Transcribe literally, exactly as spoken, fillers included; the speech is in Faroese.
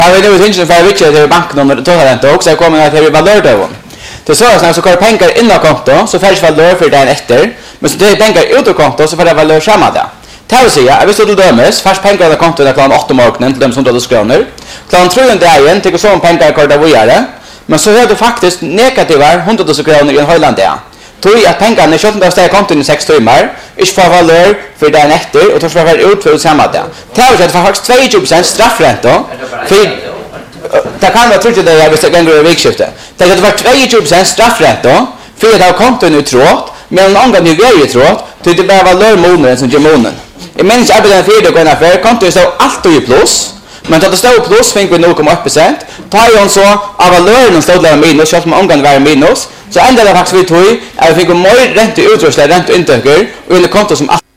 Jag vet nu inte för vilket det är banknummer och totalränta också. Jag kommer att det är valör då. Det så att så kör pengar in på konto så fälls valör för den efter. Men så det är pengar ut ur konto så får det valör samma där. Det vill säga, jag vill så till dömes, fast pengar på kontot är klockan åtta morgonen till dem som då skronar. Klockan tre dagen tycker så om pengar kvar där vidare. Men så är det faktiskt negativa hundratusen kronor i en höjland där. Tror att pengarna köpte där ställa kontot i sex timmar, inte får valör för den efter och då får det ut för samma där. Det är att faktiskt tjugo procent straffränta för det kan vara trodde det jag visste gånger i vikskifte. Det kan vara tjugo procent straffränta för att ha konton i tråd, men någon gång är ju tråd, till det bara valör månaden som ger månaden. I minns arbeten för det går affär kontot så alltid i plus. Men då det står plus fick vi noll komma åtta procent. Tar ju så av valören stod där minus så att man omgång var minus. Så ändå det faktiskt vi tog att vi fick mer ränte utrustning ränte intäkter under konto som